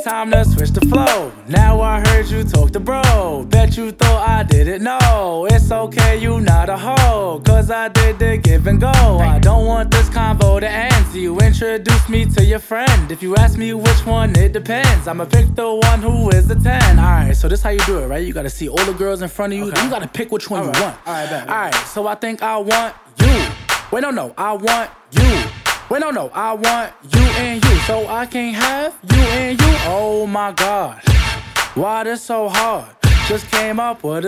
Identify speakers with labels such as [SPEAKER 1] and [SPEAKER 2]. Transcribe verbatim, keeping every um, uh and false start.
[SPEAKER 1] it's time to switch the flow. Now I heard you talk to bro. Bet you thought I didn't know. It's okay, you not a hoe, cause I did the give and go. I don't want this convo to end, so you introduce me to your friend. If you ask me which one, it depends. I'ma pick the one who is the ten. Alright, so this how you do it, right? You gotta see all the girls in front of you, okay. You gotta pick which one all you right. want. Alright, bet. Alright, so I think I want you. Wait, no, no, I want you. Wait, no, no, I want you and you. So I can't have you and you. Oh my God, why this so hard? Just came up with a